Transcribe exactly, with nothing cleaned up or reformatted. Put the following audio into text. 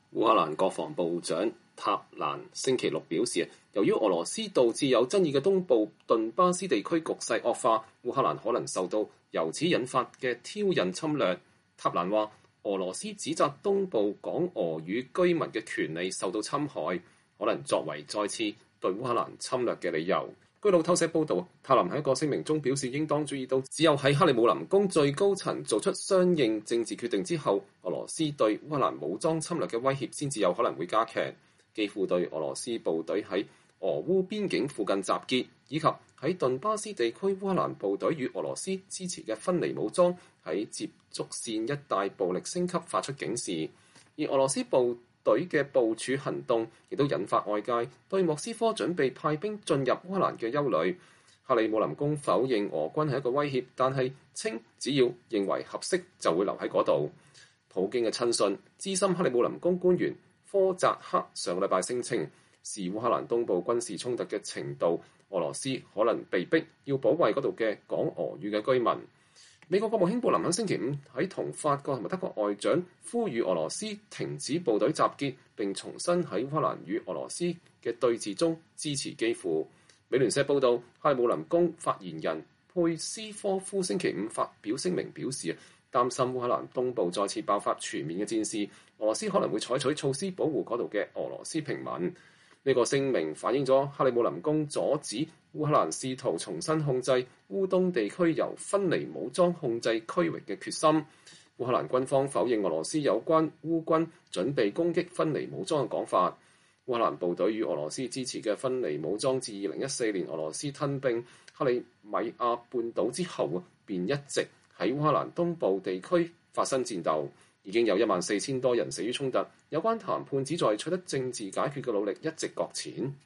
烏克蘭國防部長塔蘭星期六表示，由於俄羅斯導致有爭議嘅東部頓巴斯地區局勢惡化，烏克蘭可能受到由此引發嘅挑釁侵略。塔蘭話，俄羅斯指責東部講俄語居民嘅權利受到侵害，可能作為再次對烏克蘭侵略嘅理由。據路透社報導，塔林喺一個聲明中表示，應當注意到只有喺克里姆林宮最高層做出相應政治決定之後，俄羅斯對烏克蘭武裝侵略嘅威脅先至有可能會加劇。基輔對俄羅斯部隊喺俄烏邊境附近集結，以及喺頓巴斯地區烏克蘭部隊與俄羅斯支持嘅分離武裝喺接觸線一帶暴力升級發出警示，而俄羅斯部隊嘅部署行動亦都引發外界對莫斯科準備派兵進入烏克蘭嘅憂慮。克里姆林宮否認俄軍係一個威脅，但係稱只要認為合適就會留喺嗰度。普京嘅親信資深克里姆林宮官員科扎克上個禮拜聲稱，視烏克蘭東部軍事衝突嘅程度，俄羅斯可能被逼要保衛嗰度嘅講俄語嘅居民。美國國務卿布林肯星期五喺同法國同埋德國外長呼籲俄羅斯停止部隊集結，並重新喺烏克蘭與俄羅斯嘅對峙中支持基輔。美聯社報道，克里姆林宮發言人佩斯科夫星期五發表聲明表示，擔心烏克蘭東部再次爆發全面嘅戰事，俄羅斯可能會採取措施保護嗰度嘅俄羅斯平民。呢個聲明反映咗克里姆林宮阻止烏克蘭試圖重新控制烏東地區由分離武裝控制區域嘅決心。烏克蘭軍方否認俄羅斯有關烏軍準備攻擊分離武裝嘅講法。烏克蘭部隊與俄羅斯支持嘅分離武裝自二零一四年俄羅斯吞併克里米亞半島之後，便一直喺烏克蘭東部地區發生戰鬥。已經有一萬四千多人死於衝突，有關談判旨在取得政治解決嘅努力一直擱淺。